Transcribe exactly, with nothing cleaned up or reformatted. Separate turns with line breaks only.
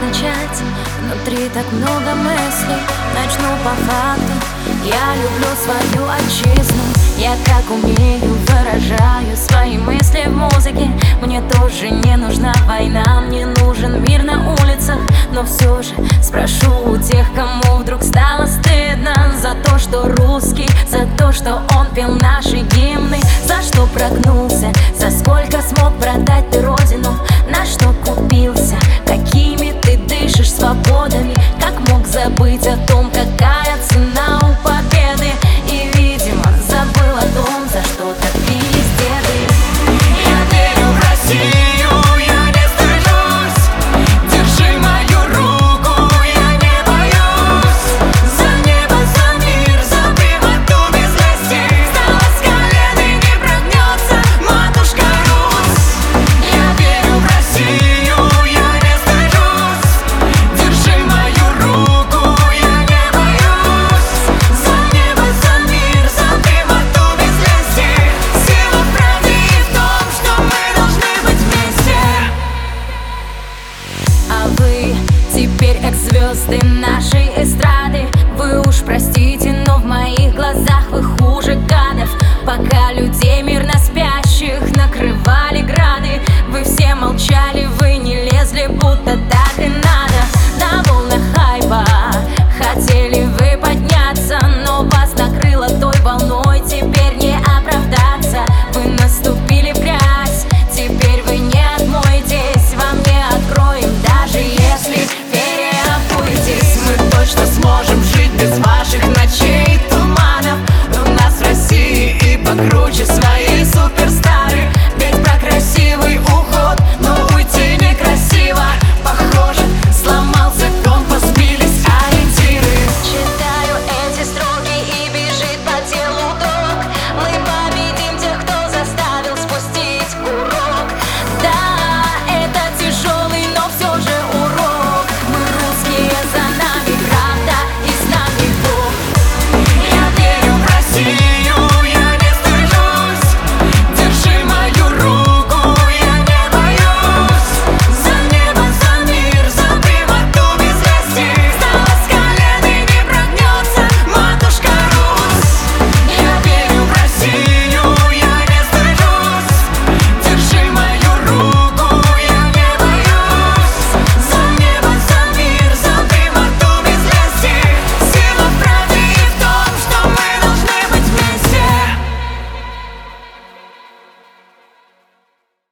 начать? Внутри так много мыслей. Начну по факту. Я люблю свою отчизну. Я как умею выражаю свои мысли в музыке. Мне тоже не нужна война, мне нужен мир на улицах. Но все же спрошу у тех, кому вдруг стало стыдно за то, что русский, за то, что он пел наши гимны, за что прогнулся, за сколько смог продать ты родину, на что купился, какими ты дышишь свободами, как мог забыть о том, какая цена у победы, и, видимо, забыл о том, за что так бились деды.
Я верю в Россию, я не стыжусь. Держи мою руку, я не боюсь. За небо, за мир, за прямоту без лести. Встала с колен и не прогнется матушка Русь. Я верю в Россию, я не стыжусь. Держи мою руку, я не боюсь. За небо, за мир, за прямоту без лести. Сила в правде и в том, что мы должны быть вместе.
А вы теперь экс-звезды нашей эстрады. Вы уж простите